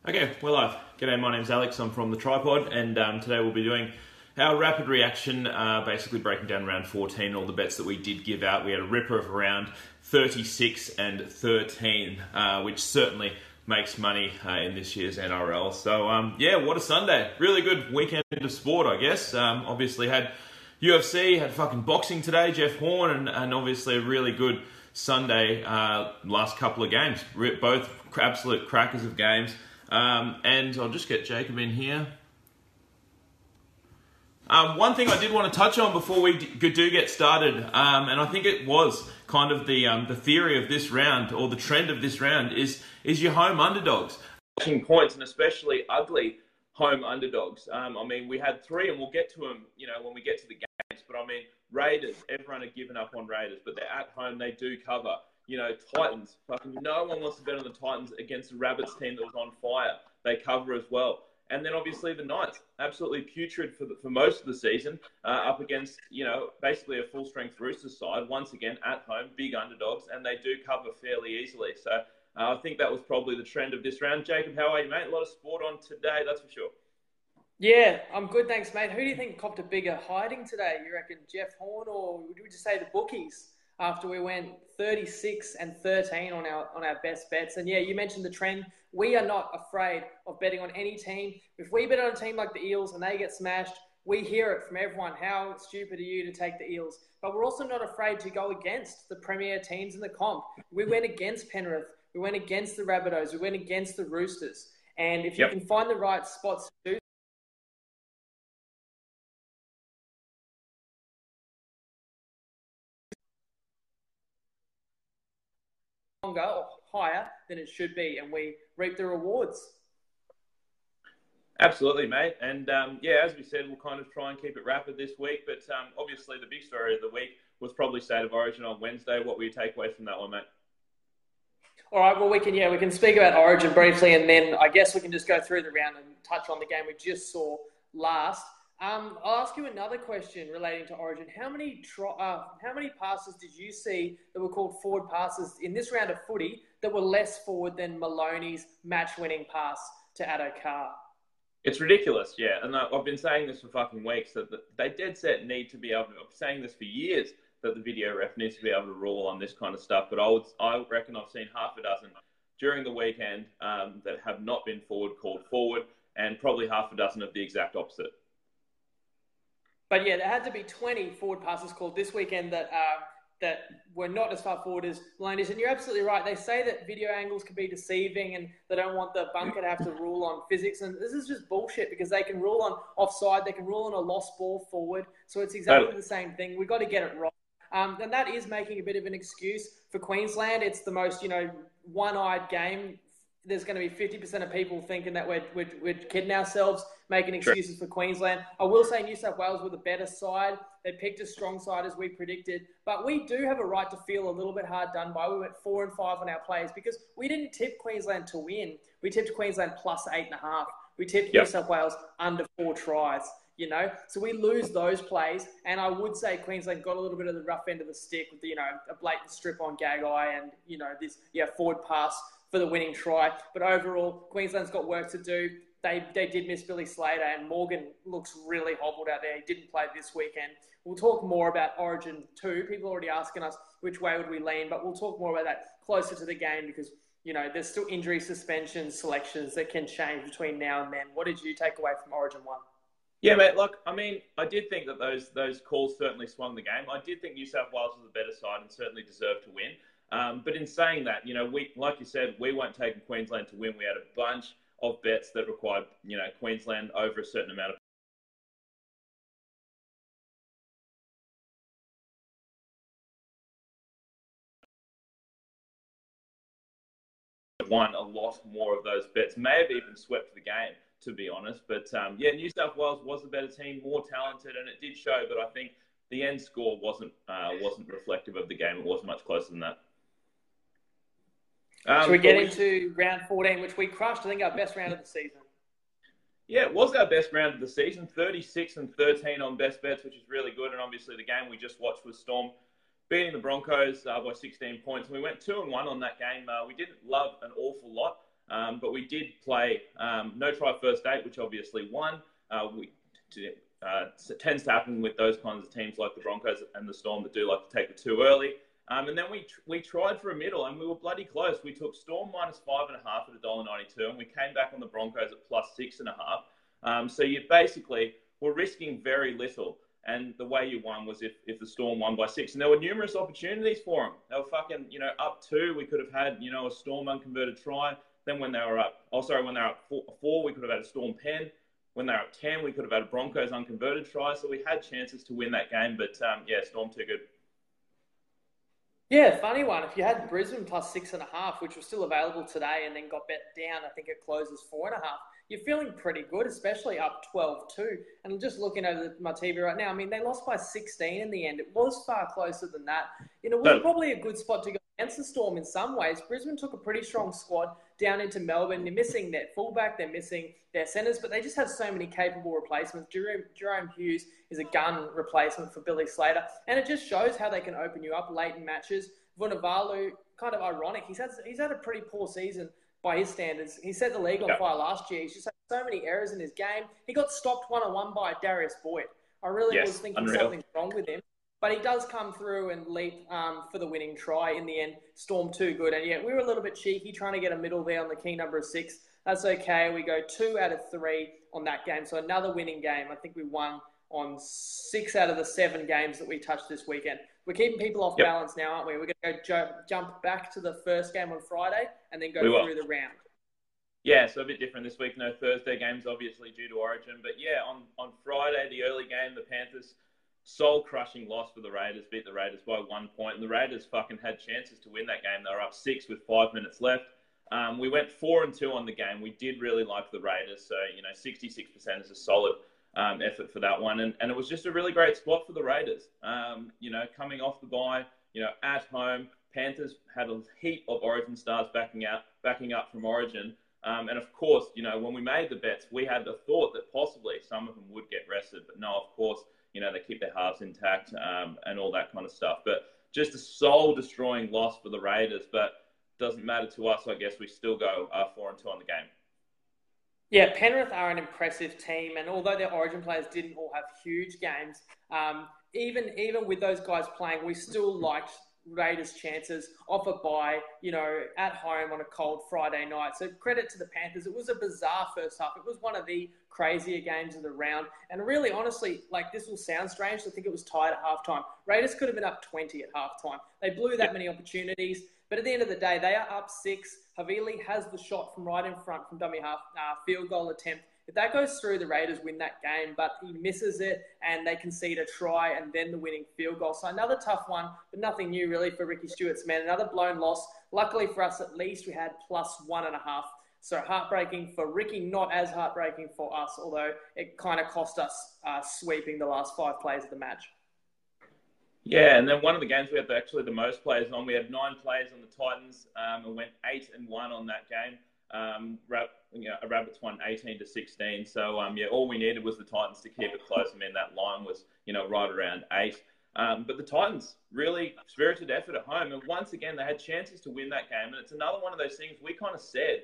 Okay, we're live. G'day, my name's Alex. I'm from The Tripod, and today we'll be doing our rapid reaction, basically breaking down round 14, all the bets that we did give out. We had a ripper of around 36 and 13, which certainly makes money in this year's NRL. So, yeah, what a Sunday. Really good weekend of sport, I guess. Obviously had UFC, had fucking boxing today, Jeff Horn, and obviously a really good Sunday last couple of games. Both absolute crackers of games. And I'll just get Jacob in here. One thing I did want to touch on before we do get started, and I think it was kind of the theory of this round, or the trend of this round, is your home underdogs. Points, and especially ugly home underdogs. I mean, we had three, and we'll get to them, when we get to the games. But I mean, Raiders, everyone had given up on Raiders, but they're at home, they do cover. Titans, fucking no one wants to bet on the Titans against the Rabbits team that was on fire. They cover as well. And then obviously the Knights, absolutely putrid for most of the season, up against, basically a full-strength Roosters side. Once again, at home, big underdogs, and they do cover fairly easily. So I think that was probably the trend of this round. Jacob, how are you, mate? A lot of sport on today, that's for sure. Yeah, I'm good, thanks, mate. Who do you think copped a bigger hiding today? You reckon Jeff Horn, or would you just say the bookies? After we went 36 and 13 on our best bets. And yeah, you mentioned the trend. We are not afraid of betting on any team. If we bet on a team like the Eels and they get smashed, we hear it from everyone. How stupid are you to take the Eels? But we're also not afraid to go against the premier teams in the comp. We went against Penrith. We went against the Rabbitohs. We went against the Roosters. And if you can find the right spots to do longer or higher than it should be, and we reap the rewards. Absolutely, mate. And yeah, as we said, we'll kind of try and keep it rapid this week. But obviously, the big story of the week was probably State of Origin on Wednesday. What will you take away from that one, mate? All right, well, we can speak about Origin briefly, and then I guess we can just go through the round and touch on the game we just saw last. I'll ask you another question relating to Origin. How many passes did you see that were called forward passes in this round of footy that were less forward than Maloney's match-winning pass to Addo Carr? It's ridiculous, yeah. And I've been saying this for fucking weeks, that they dead set need to be able to, I'm saying this for years, that the video ref needs to be able to rule on this kind of stuff. But I reckon I've seen half a dozen during the weekend that have not been called forward, and probably half a dozen of the exact opposite. But yeah, there had to be 20 forward passes called this weekend that were not as far forward as Maloney's. And you're absolutely right. They say that video angles can be deceiving and they don't want the bunker to have to rule on physics. And this is just bullshit, because they can rule on offside. They can rule on a lost ball forward. So it's exactly the same thing. We've got to get it right. And that is making a bit of an excuse for Queensland. It's the most, one-eyed game. There's going to be 50% of people thinking that we're kidding ourselves, making excuses for Queensland. I will say New South Wales were the better side. They picked a strong side as we predicted. But we do have a right to feel a little bit hard done by. We went 4 and 5 on our plays because we didn't tip Queensland to win. We tipped Queensland plus 8.5. We tipped New South Wales under 4 tries. So we lose those plays, and I would say Queensland got a little bit of the rough end of the stick with a blatant strip on Gagai and this forward pass for the winning try. But overall, Queensland's got work to do. They did miss Billy Slater, and Morgan looks really hobbled out there. He didn't play this weekend. We'll talk more about Origin 2. People are already asking us which way would we lean, but we'll talk more about that closer to the game because, there's still injury suspensions, selections that can change between now and then. What did you take away from Origin 1? Yeah, mate, look, I mean, I did think that those calls certainly swung the game. I did think New South Wales was the better side and certainly deserved to win. But in saying that, we, like you said, we weren't taking Queensland to win. We had a bunch of bets that required, Queensland over a certain amount of won a lot more of those bets. May have even swept the game, to be honest. But yeah, New South Wales was the better team, more talented, and it did show. But I think the end score wasn't reflective of the game. It wasn't much closer than that. So we get into round 14, which we crushed. I think our best round of the season. Yeah, it was our best round of the season. 36 and 13 on best bets, which is really good. And obviously the game we just watched was Storm beating the Broncos by 16 points. And we went 2-1 on that game. We didn't love an awful lot. But we did play no try first eight, which obviously won. It tends to happen with those kinds of teams like the Broncos and the Storm that do like to take the two early. And then we tried for a middle, and we were bloody close. We took Storm -5.5 at $1.92, and we came back on the Broncos at +6.5. So you basically were risking very little. And the way you won was if the Storm won by 6. And there were numerous opportunities for them. They were fucking, up 2. We could have had, a Storm unconverted try. Then when they were up, when they were up 4, we could have had a Storm pen. When they were up 10, we could have had a Broncos unconverted try. So we had chances to win that game. But, Storm too good. Yeah, funny one. If you had Brisbane +6.5, which was still available today and then got bet down, I think it closes 4.5. You're feeling pretty good, especially up 12-2. And just looking over my TV right now, I mean, they lost by 16 in the end. It was far closer than that. It was probably a good spot to go against the Storm in some ways. Brisbane took a pretty strong squad down into Melbourne. They're missing their fullback, they're missing their centres, but they just have so many capable replacements. Jerome Hughes is a gun replacement for Billy Slater, and it just shows how they can open you up late in matches. Vunivalu, kind of ironic. He's had a pretty poor season by his standards. He set the league on fire last year. He's just had so many errors in his game. He got stopped one-on-one by Darius Boyd. I really was thinking something's wrong with him. But he does come through and leap for the winning try in the end. Storm too good. And we were a little bit cheeky trying to get a middle there on the key number of 6. That's okay. We go 2 out of 3 on that game. So another winning game. I think we won on 6 out of the 7 games that we touched this weekend. We're keeping people off balance now, aren't we? We're going to go jump back to the first game on Friday and then go through the round. Yeah, so a bit different this week. No Thursday games, obviously, due to Origin. But yeah, on Friday, the early game, the Panthers, soul-crushing loss for the Raiders, beat the Raiders by 1 point. And the Raiders fucking had chances to win that game. They were up 6 with 5 minutes left. We went 4-2 on the game. We did really like the Raiders. So, 66% is a solid effort for that one. And it was just a really great spot for the Raiders. Coming off the bye, at home, Panthers had a heap of Origin stars backing up from Origin. And of course, when we made the bets, we had the thought that possibly some of them would get rested. But no, of course, they keep their halves intact and all that kind of stuff. But just a soul-destroying loss for the Raiders. But doesn't matter to us. I guess we still go 4-2 on the game. Yeah, Penrith are an impressive team, and although their Origin players didn't all have huge games, even with those guys playing, we still liked Raiders' chances off a bye, at home on a cold Friday night. So credit to the Panthers. It was a bizarre first half. It was one of the crazier games of the round. And really, honestly, this will sound strange. I think it was tied at halftime. Raiders could have been up 20 at halftime. They blew that many opportunities. But at the end of the day, they are up 6. Havili has the shot from right in front from dummy half, field goal attempt. If that goes through, the Raiders win that game, but he misses it and they concede a try and then the winning field goal. So another tough one, but nothing new really for Ricky Stewart's men. Another blown loss. Luckily for us, at least we had +1.5. So heartbreaking for Ricky, not as heartbreaking for us, although it kind of cost us sweeping the last 5 plays of the match. Yeah, and then one of the games we had actually the most players on. We had 9 players on the Titans and went 8-1 on that game. Rabbits won 18-16. So, all we needed was the Titans to keep it close. I mean, that line was, right around 8. But the Titans really spirited effort at home. And once again, they had chances to win that game. And it's another one of those things we kind of said,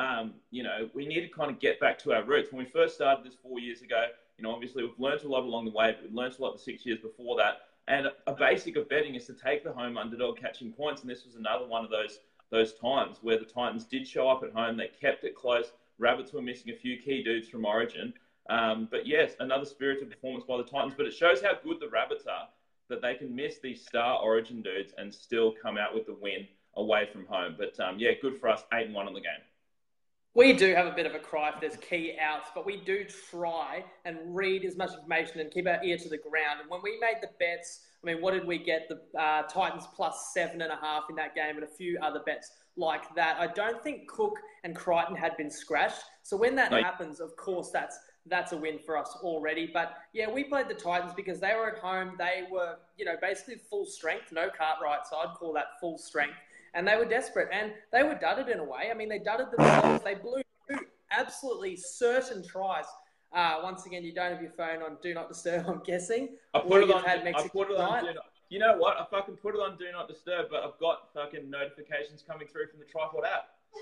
we need to kind of get back to our roots. When we first started this 4 years ago, obviously we've learned a lot along the way, but we've learned a lot the 6 years before that. And a basic of betting is to take the home underdog catching points. And this was another one of those times where the Titans did show up at home. They kept it close. Rabbits were missing a few key dudes from Origin. But yes, another spirited performance by the Titans. But it shows how good the Rabbits are, that they can miss these star Origin dudes and still come out with the win away from home. But good for us, 8-1 on the game. We do have a bit of a cry if there's key outs, but we do try and read as much information and keep our ear to the ground. And when we made the bets, what did we get? The Titans +7.5 in that game and a few other bets like that. I don't think Cook and Crichton had been scratched. So when that happens, of course, that's a win for us already. But yeah, we played the Titans because they were at home. They were, basically full strength, no Cartwright. So I'd call that full strength. And they were desperate, and they were dudded in a way. They dudded themselves. They blew 2 absolutely certain tries. Once again, you don't have your phone on Do Not Disturb, I'm guessing. I put it on Do Not. You know what? I fucking put it on Do Not Disturb, but I've got fucking notifications coming through from the Tripod app.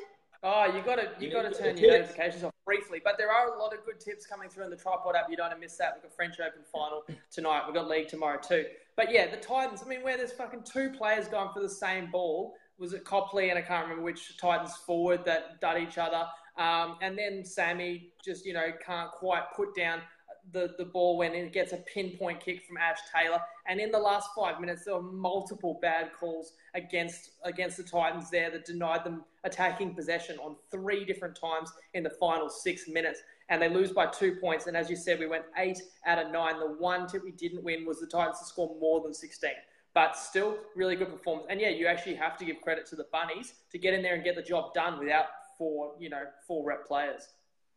Oh, you got to turn your notifications off briefly. But there are a lot of good tips coming through in the Tripod app. You don't want to miss that. We've got French Open final tonight. We've got League tomorrow too. But yeah, the Titans, I mean, where there's fucking two players going for the same ball. Was it Copley and I can't remember which Titans forward that dud each other. And then Sammy just, can't quite put down the ball when it gets a pinpoint kick from Ash Taylor. And in the last 5 minutes, there were multiple bad calls against the Titans there that denied them attacking possession on 3 different times in the final 6 minutes. And they lose by 2 points. And as you said, we went 8 out of 9. The one tip we didn't win was the Titans to score more than 16. But still, really good performance. And yeah, you actually have to give credit to the Bunnies to get in there and get the job done without 4 rep players.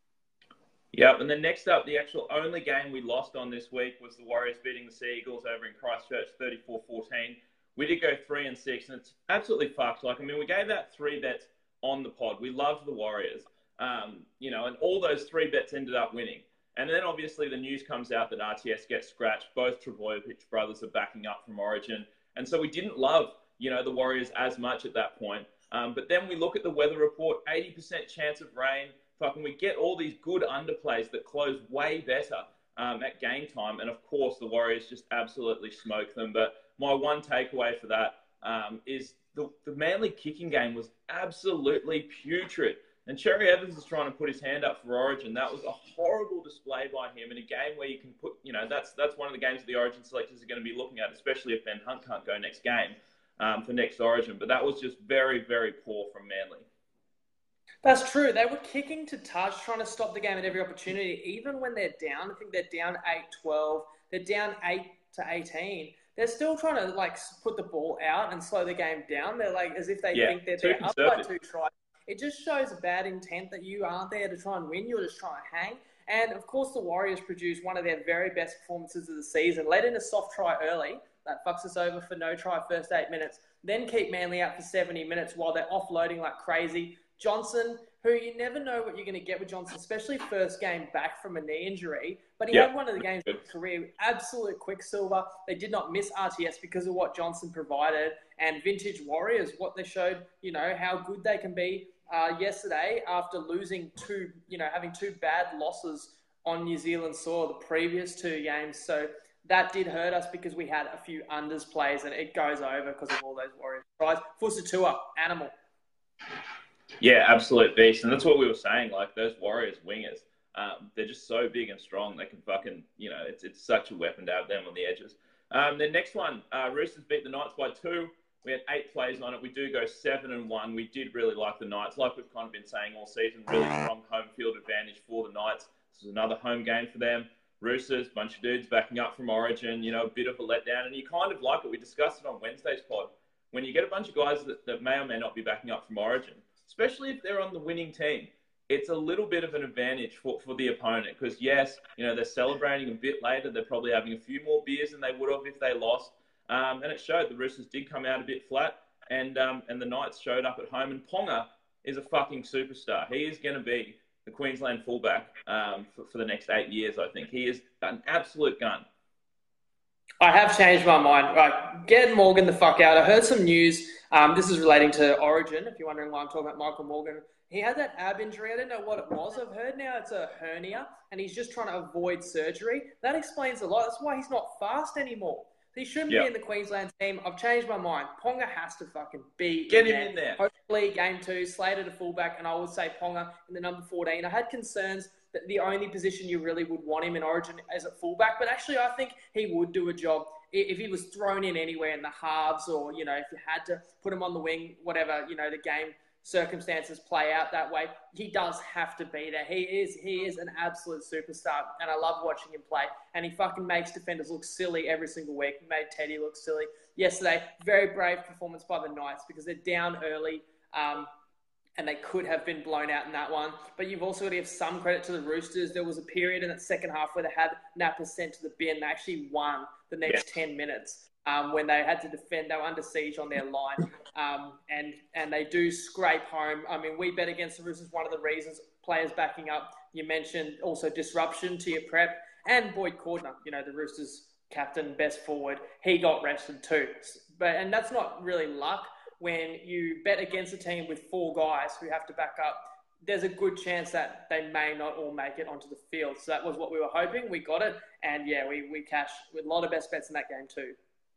Yep, and then next up, the actual only game we lost on this week was the Warriors beating the Sea Eagles over in Christchurch, 34-14. We did go 3-6, and it's absolutely fucked. We gave out 3 bets on the pod. We loved the Warriors, and all those 3 bets ended up winning. And then obviously the news comes out that RTS gets scratched. Both Trbojevic brothers are backing up from Origin, and so we didn't love, the Warriors as much at that point. But then we look at the weather report, 80% chance of rain. We get all these good underplays that close way better at game time. And, of course, the Warriors just absolutely smoke them. But my one takeaway for that is the Manly kicking game was absolutely putrid. And Cherry Evans is trying to put his hand up for Origin. That was a horrible display by him in a game where you can put, that's one of the games the Origin selectors are going to be looking at, especially if Ben Hunt can't go next game for next Origin. But that was just very, very poor from Manly. That's true. They were kicking to touch, trying to stop the game at every opportunity, even when they're down. I think they're down 8-12. They're down 8-18. They're still trying to put the ball out and slow the game down. They're as if they think they're up by 2 tries. It just shows a bad intent that you aren't there to try and win. You're just trying to hang. And of course, the Warriors produced one of their very best performances of the season. Let in a soft try early. That fucks us over for no try first 8 minutes. Then keep Manly out for 70 minutes while they're offloading like crazy. Johnson, who you never know what you're going to get with Johnson, especially first game back from a knee injury. But he had one of the games of his career, absolute quicksilver. They did not miss RTS because of what Johnson provided. And Vintage Warriors, what they showed, how good they can be yesterday after losing having 2 bad losses on New Zealand soil the previous 2 games. So that did hurt us because we had a few unders plays and it goes over because of all those Warriors tries. Fusatua, animal. Yeah, absolute beast. And that's what we were saying, those Warriors wingers, they're just so big and strong. They can fucking, it's such a weapon to have them on the edges. The next one, Roosters beat the Knights by 2. We had 8 plays on it. We do go 7-1. We did really like the Knights. Like we've kind of been saying all season, really strong home field advantage for the Knights. This is another home game for them. Roosters, bunch of dudes backing up from Origin, a bit of a letdown. And you kind of like it. We discussed it on Wednesday's pod. When you get a bunch of guys that may or may not be backing up from Origin, especially if they're on the winning team, it's a little bit of an advantage for the opponent because, yes, they're celebrating a bit later. They're probably having a few more beers than they would have if they lost. And it showed. The Roosters did come out a bit flat and the Knights showed up at home. And Ponga is a fucking superstar. He is going to be the Queensland fullback for the next 8 years, I think. He is an absolute gun. I have changed my mind. Right, get Morgan the fuck out. I heard some news. This is relating to Origin, if you're wondering why I'm talking about Michael Morgan. He had that ab injury. I didn't know what it was. I've heard now it's a hernia, and he's just trying to avoid surgery. That explains a lot. That's why he's not fast anymore. He shouldn't be in the Queensland team. I've changed my mind. Ponga has to fucking be Get him in there. Hopefully, game 2, slated a fullback, and I would say Ponga in the number 14. I had concerns that the only position you really would want him in Origin is at fullback, but actually I think he would do a job if he was thrown in anywhere in the halves or, if you had to put him on the wing, whatever, the game circumstances play out that way. He does have to be there. He is an absolute superstar, and I love watching him play. And he fucking makes defenders look silly every single week. He made Teddy look silly yesterday. Very brave performance by the Knights because they're down early, and they could have been blown out in that one. But you've also got to give some credit to the Roosters. There was a period in that second half where they had Napa sent to the bin. They actually won the next 10 minutes. When they had to defend, they were under siege on their line. And they do scrape home. I mean, we bet against the Roosters. One of the reasons players backing up, you mentioned also disruption to your prep. And Boyd Cordner, the Roosters captain, best forward, he got rested too. And that's not really luck. when you bet against a team with 4 guys who have to back up, there's a good chance that they may not all make it onto the field. So that was what we were hoping. We got it. And yeah, we cashed with a lot of best bets in that game too.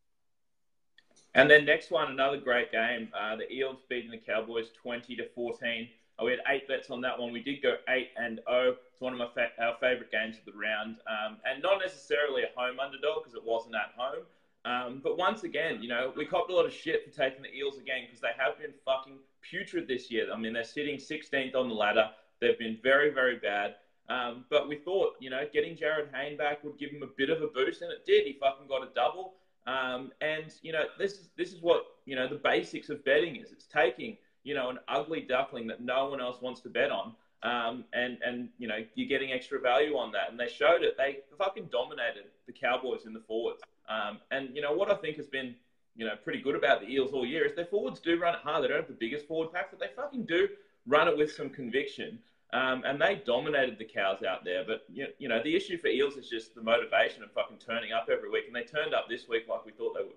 And then next one, another great game. The Eels beating the Cowboys 20-14. We had 8 bets on that one. We did go 8-0. It's one of our favourite games of the round. And not necessarily a home underdog because it wasn't at home. But once again, we copped a lot of shit for taking the Eels again because they have been fucking putrid this year. I mean, they're sitting 16th on the ladder. They've been very, very bad. But we thought, getting Jared Hayne back would give him a bit of a boost, and it did. He fucking got a double. This is what, the basics of betting is. It's taking, an ugly duckling that no one else wants to bet on. And you're getting extra value on that. And they showed it. They fucking dominated the Cowboys in the forwards. What I think has been, pretty good about the Eels all year is their forwards do run it hard. They don't have the biggest forward pack, but they fucking do run it with some conviction. And they dominated the Cows out there. But, the issue for Eels is just the motivation of fucking turning up every week. And they turned up this week like we thought they would.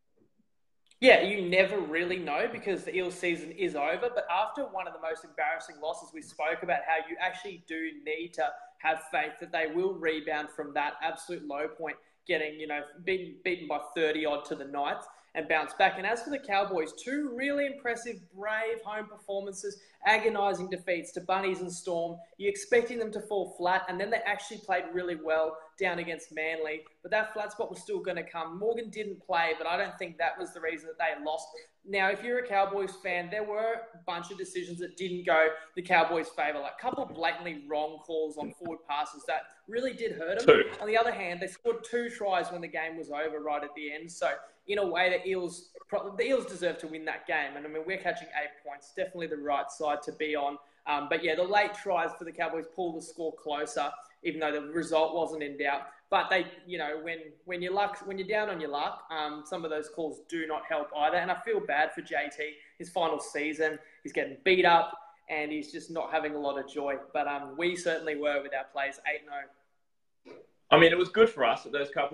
Yeah, you never really know because the Eels season is over. But after one of the most embarrassing losses, we spoke about how you actually do need to have faith that they will rebound from that absolute low point, getting, beaten by 30-odd to the Knights and bounce back. And as for the Cowboys, 2 really impressive, brave home performances, agonising defeats to Bunnies and Storm. You're expecting them to fall flat, and then they actually played really well down against Manly. But that flat spot was still going to come. Morgan didn't play, but I don't think that was the reason that they lost. Now, if you're a Cowboys fan, there were a bunch of decisions that didn't go the Cowboys' favour, like a couple of blatantly wrong calls on forward passes that really did hurt them. 2. On the other hand, they scored 2 tries when the game was over right at the end. So, in a way, the Eels deserve to win that game. And, I mean, we're catching 8 points. Definitely the right side to be on. But, yeah, the late tries for the Cowboys pulled the score closer, even though the result wasn't in doubt. But they, when you're down on your luck, some of those calls do not help either. And I feel bad for JT. His final season, he's getting beat up, and he's just not having a lot of joy. But we certainly were with our plays 8-0. I mean, it was good for us that those couple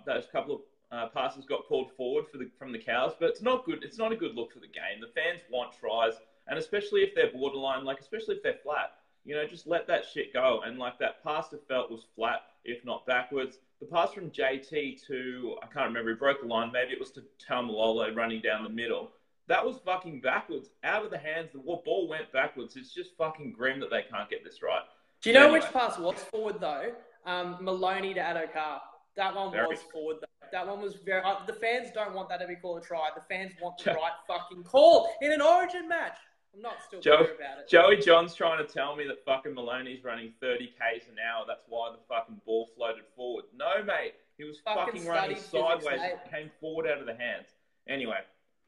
of passes got pulled forward from the Cows, but it's not good. It's not a good look for the game. The fans want tries, and especially if they're borderline, especially if they're flat. Just let that shit go. And that pass to Felt was flat, if not backwards. The pass from JT to, I can't remember, he broke the line. Maybe it was to Taumalolo running down the middle. That was fucking backwards, out of the hands. The ball went backwards. It's just fucking grim that they can't get this right. Do you know which pass was forward, though? Maloney to Addo-Carr. That one was forward, though. That one was very... the fans don't want that to be called a try. The fans want the right fucking call in an Origin match. I'm not still clear about it. Joey John's trying to tell me that fucking Maloney's running 30 Ks an hour. That's why the fucking ball floated forward. No, mate. He was fucking running sideways and came forward out of the hands. Anyway.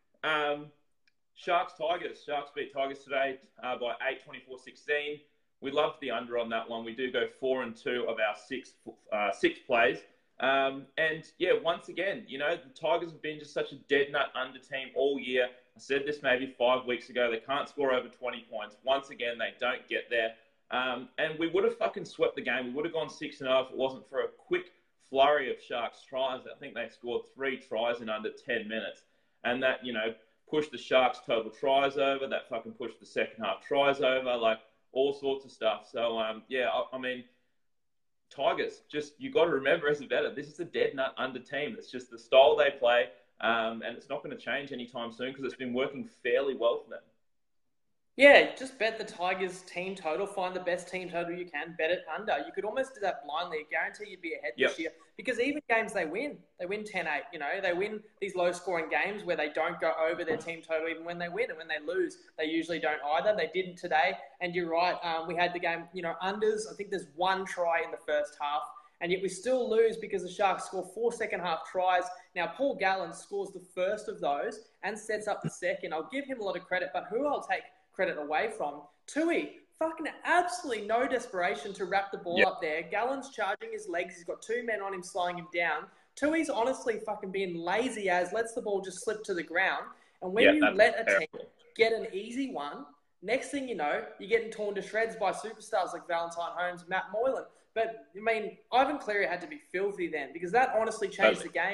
Sharks-Tigers. Sharks beat Tigers today by 8, 24-16. We loved the under on that one. We do go 4-2 of our six plays. Once again, the Tigers have been just such a dead nut under team all year. I said this maybe 5 weeks ago. They can't score over 20 points. Once again, they don't get there. And we would have fucking swept the game. We would have gone 6-0 if it wasn't for a quick flurry of Sharks tries. I think they scored 3 tries in under 10 minutes. And that, pushed the Sharks total tries over. That fucking pushed the second half tries over. All sorts of stuff. So, I mean... Tigers, you got to remember as a bettor, this is a dead nut under team. It's just the style they play, and it's not going to change anytime soon because it's been working fairly well for them. Yeah, just bet the Tigers team total. Find the best team total you can. Bet it under. You could almost do that blindly. I guarantee you'd be ahead this year because even games they win 10-8. They win these low-scoring games where they don't go over their team total even when they win, and when they lose, they usually don't either. They didn't today, and you're right. We had the game, unders. I think there's 1 try in the first half, and yet we still lose because the Sharks score 4 second-half tries. Now, Paul Gallen scores the first of those and sets up the second. I'll give him a lot of credit, but who I'll take credit away from, Tui, fucking absolutely no desperation to wrap the ball up there. Gallen's charging his legs. He's got 2 men on him, slowing him down. Tui's honestly fucking being lazy as lets the ball just slip to the ground. And when you let a team get an easy one, next thing you know, you're getting torn to shreds by superstars like Valentine Holmes, Matt Moylan. But, I mean, Ivan Cleary had to be filthy then because that honestly changed the game.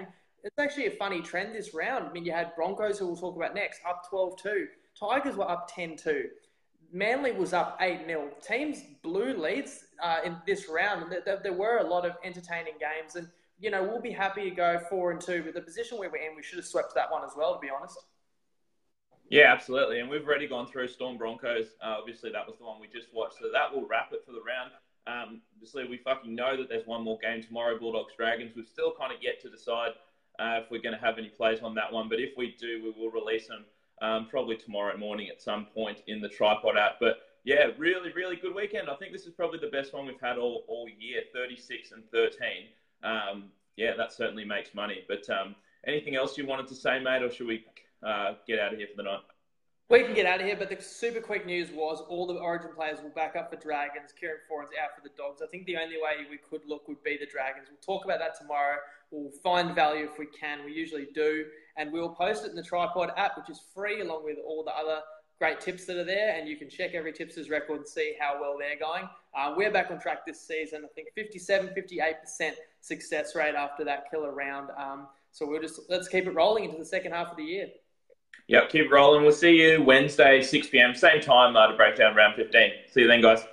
it's actually a funny trend this round. I mean, you had Broncos, who we'll talk about next, up 12-2. Tigers were up 10-2. Manly was up 8-0. Teams blew leads in this round. There were a lot of entertaining games. And, you know, we'll be happy to go 4-2. But the position we were in, we should have swept that one as well, to be honest. Yeah, absolutely. And we've already gone through Storm Broncos. Obviously, that was the one we just watched. So that will wrap it for the round. Obviously, we fucking know that there's one more game tomorrow, Bulldogs Dragons. We've still kind of yet to decide if we're going to have any plays on that one. But if we do, we will release them probably tomorrow morning at some point in the Tripod app. But yeah, really, really good weekend. I think this is probably the best one we've had all year, 36-13. Yeah, that certainly makes money. But anything else you wanted to say, mate, or should we get out of here for the night? We can get out of here, but the super quick news was all the Origin players will back up for Dragons. Kieran Foran's out for the Dogs. I think the only way we could look would be the Dragons. We'll talk about that tomorrow. We'll find value if we can. We usually do. And we'll post it in the Tripod app, which is free, along with all the other great tips that are there. And you can check every tipster's record and see how well they're going. We're back on track this season. I think 57-58% success rate after that killer round. So let's keep it rolling into the second half of the year. Yep, keep rolling. We'll see you Wednesday, 6 p.m, same time to break down round 15. See you then, guys.